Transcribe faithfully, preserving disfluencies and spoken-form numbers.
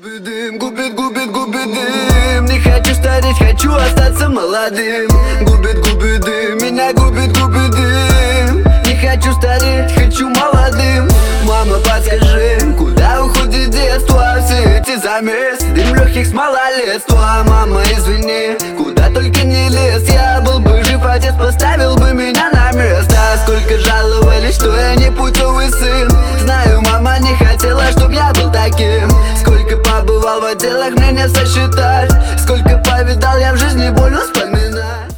Губит дым, губит, губит, губит дым. Не хочу стареть, хочу остаться молодым. Губит, губит дым, меня губит, губит дым. Не хочу стареть, хочу молодым. Мама, подскажи, куда уходит детство? Все эти замесы, дым легких с малолетства. Мама, извини, куда только не лез. Я был бы жив, отец поставил бы меня на место. Сколько жаловались, что я не путевый сын. Знаю, мама не хотела, чтоб я был таким. Сколько побывал в отделах, мне не сосчитать. Сколько повидал я в жизни, больно вспоминать.